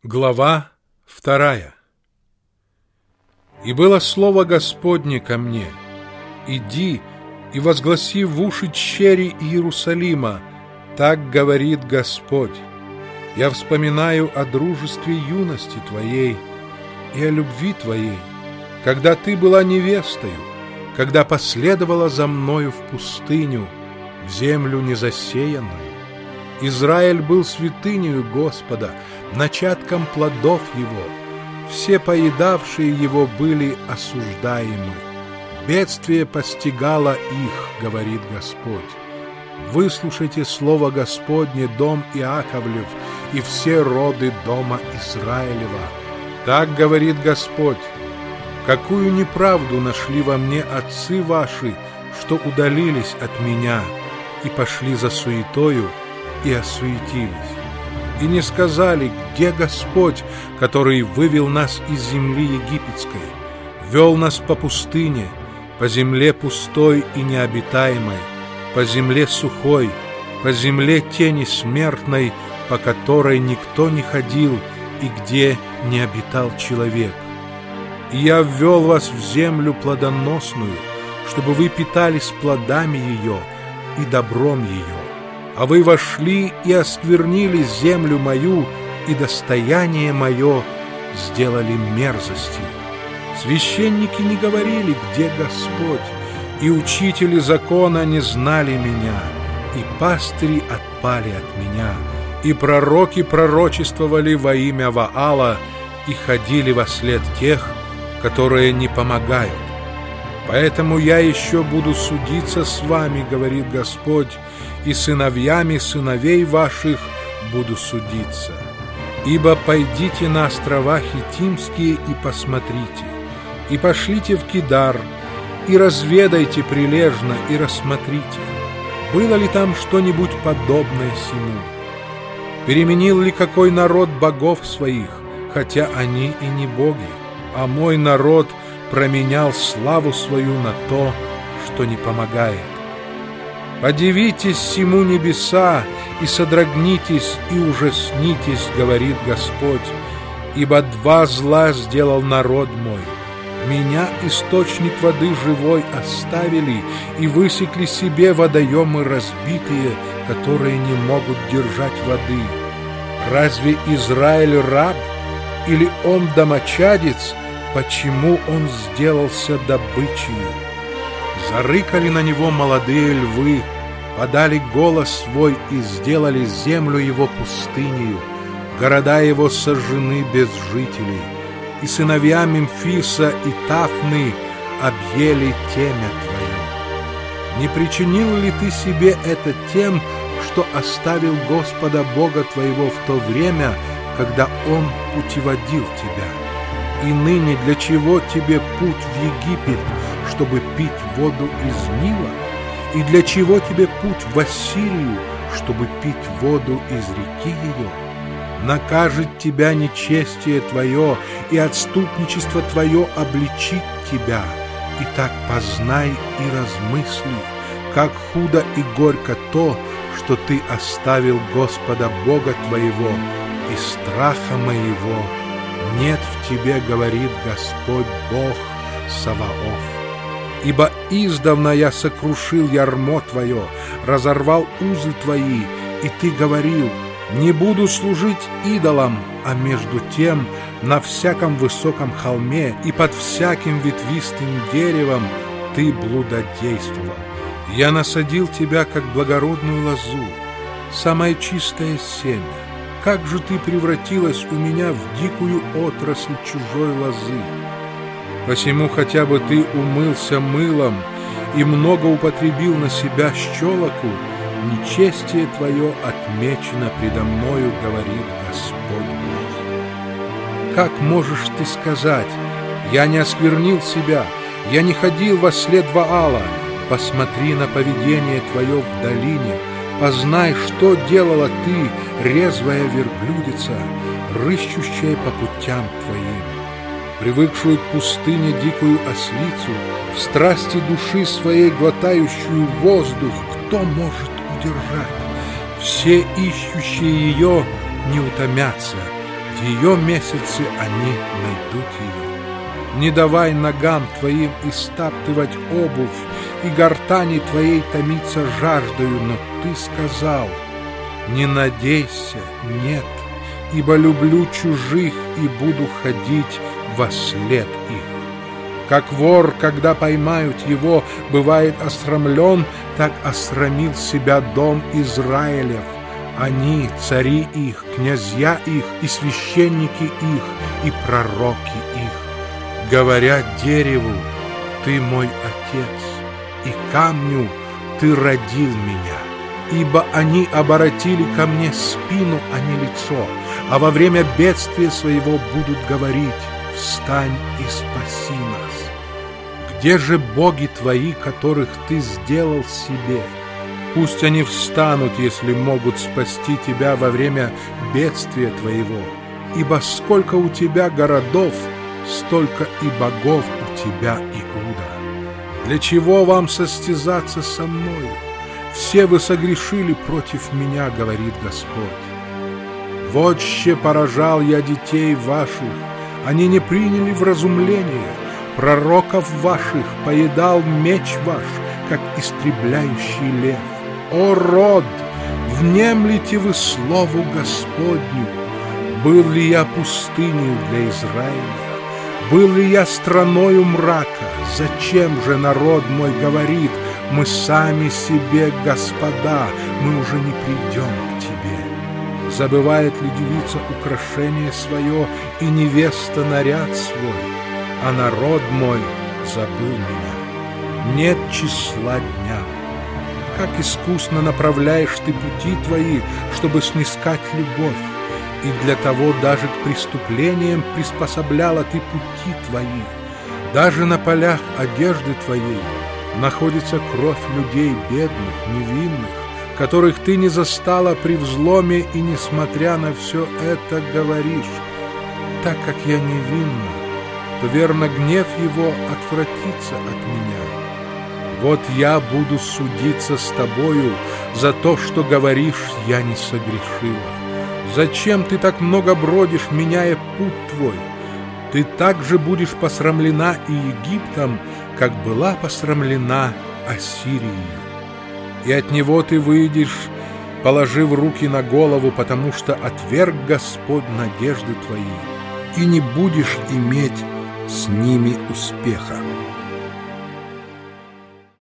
Глава 2. «И было слово Господне ко мне: иди и возгласи в уши черри Иерусалима, так говорит Господь. Я вспоминаю о дружестве юности твоей и о любви твоей, когда ты была невестою, когда последовала за мною в пустыню, в землю незасеянную. Израиль был святынею Господа, начатком плодов его. Все поедавшие его были осуждаемы. Бедствие постигало их, говорит Господь. Выслушайте слово Господне, дом Иаковлев, и все роды дома Израилева. Так говорит Господь: какую неправду нашли во мне отцы ваши, что удалились от меня и пошли за суетою и осуетились, и не сказали: где Господь, который вывел нас из земли египетской, вел нас по пустыне, по земле пустой и необитаемой, по земле сухой, по земле тени смертной, по которой никто не ходил и где не обитал человек. И я ввел вас в землю плодоносную, чтобы вы питались плодами ее и добром ее. А вы вошли и осквернили землю мою, и достояние мое сделали мерзостью. Священники не говорили: где Господь, и учители закона не знали меня, и пастыри отпали от меня, и пророки пророчествовали во имя Ваала и ходили вослед тех, которые не помогают. Поэтому я еще буду судиться с вами, говорит Господь, и сыновьями сыновей ваших буду судиться. Ибо пойдите на острова Хитимские и посмотрите, и пошлите в Кидар, и разведайте прилежно, и рассмотрите, было ли там что-нибудь подобное сему. Переменил ли какой народ богов своих, хотя они и не боги, а мой народ променял славу свою на то, что не помогает. Подивитесь сему небеса, и содрогнитесь, и ужаснитесь, говорит Господь, ибо два зла сделал народ мой. Меня, источник воды живой, оставили, и высекли себе водоемы разбитые, которые не могут держать воды. Разве Израиль раб, или он домочадец? Почему он сделался добычей? Зарыкали на него молодые львы, подали голос свой и сделали землю его пустынею, города его сожжены без жителей, и сыновья Мемфиса и Тафны объели темя твое. Не причинил ли ты себе это тем, что оставил Господа Бога твоего в то время, когда Он путеводил тебя? И ныне для чего тебе путь в Египет, чтобы пить воду из Нила? И для чего тебе путь в Ассирию, чтобы пить воду из реки ее? Накажет тебя нечестие твое, и отступничество твое обличит тебя. Итак, познай и размысли, как худо и горько то, что ты оставил Господа Бога твоего, и страха моего нет в тебе, говорит Господь Бог Саваоф. Ибо издавна я сокрушил ярмо твое, разорвал узы твои, и ты говорил: не буду служить идолам, а между тем на всяком высоком холме и под всяким ветвистым деревом ты блудодействовал. Я насадил тебя, как благородную лозу, самое чистое семя. Как же ты превратилась у меня в дикую отрасль чужой лозы? Посему хотя бы ты умылся мылом и много употребил на себя щелоку, нечестие твое отмечено предо мною, говорит Господь Бог. Как можешь ты сказать: я не осквернил себя, я не ходил вослед Ваала? Посмотри на поведение твое в долине, познай, что делала ты, резвая верблюдица, рыщущая по путям твоим. Привыкшую к пустыне дикую ослицу, в страсти души своей глотающую воздух, кто может удержать? Все ищущие ее не утомятся, В ее месяце они найдут ее. Не давай ногам твоим истаптывать обувь, и гортани твоей томиться жаждою, но ты сказал: не надейся, нет, ибо люблю чужих и буду ходить во след их. Как вор, когда поймают его, бывает осрамлен, так осрамил себя дом Израилев. Они, цари их, князья их, и священники их, и пророки их. Говорят дереву: ты мой отец, и камню: ты родил меня. Ибо они оборотили ко мне спину, а не лицо, а во время бедствия своего будут говорить: встань и спаси нас. Где же боги твои, которых ты сделал себе? Пусть они встанут, если могут спасти тебя во время бедствия твоего. Ибо сколько у тебя городов, столько и богов у тебя, Иуда. Для чего вам состязаться со мною? Все вы согрешили против меня, говорит Господь. Вотще поражал я детей ваших, они не приняли вразумление. Пророков ваших поедал меч ваш, как истребляющий лев. О, род, внемлите вы слову Господню. Был ли я пустынью для Израиля? Был ли я страною мрака? Зачем же народ мой говорит: мы сами себе господа, мы уже не придем к тебе? Забывает ли девица украшение свое и невеста наряд свой? А народ мой забыл меня. Нет числа дня. Как искусно направляешь ты пути твои, чтобы снискать любовь, и для того даже к преступлениям приспособляла ты пути твои. Даже на полях одежды твоей находится кровь людей бедных, невинных, которых ты не застала при взломе, и, несмотря на все это, говоришь: так как я невинна, то верно гнев его отвратится от меня. Вот я буду судиться с тобою за то, что говоришь: я не согрешила. Зачем ты так много бродишь, меняя путь твой? Ты также будешь посрамлена и Египтом, как была посрамлена Ассирией. И от него ты выйдешь, положив руки на голову, потому что отверг Господь надежды твои, и не будешь иметь с ними успеха.